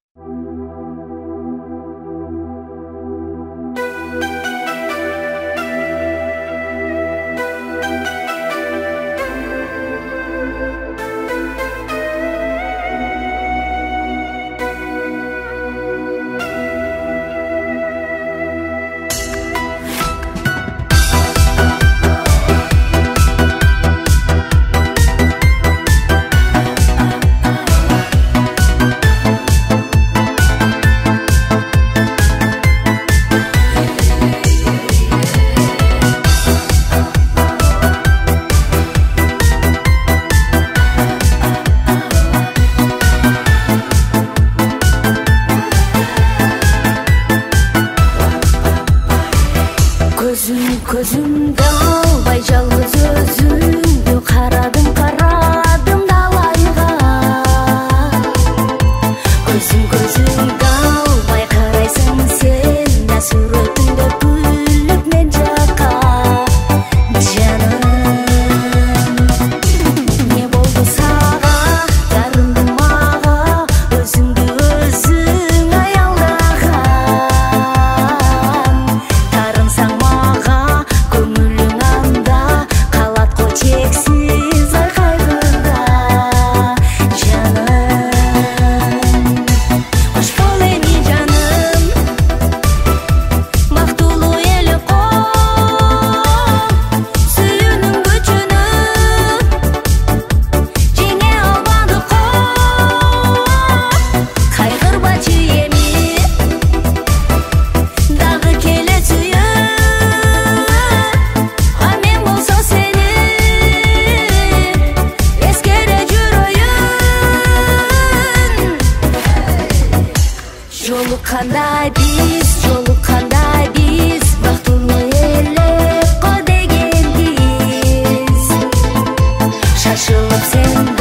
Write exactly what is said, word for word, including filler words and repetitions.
Көзүмдө албай жалгыз өзүмдү карадым карадым далайга. Көзүм көзүмдө албай карайсың сен да сүрөтүңдө күлүп мен жакка. Жаным не болду сага дарындым мага өзүңдү өзүң аялдаган. Тарынсаң мага көңүлүң анда калат го чексиз ай кайгыда. Жаным кош бол эми жаным бактылуу эле кол сүйүүнүн күчүнө жеңе албадык го. Кайгырбачы эми дагы келе сүйүү. А мен болсо сени эскере жүрөйүн. Жолуккандай биз, жолуккандай биз бактылуу эле го дегенбиз. Шашылып сен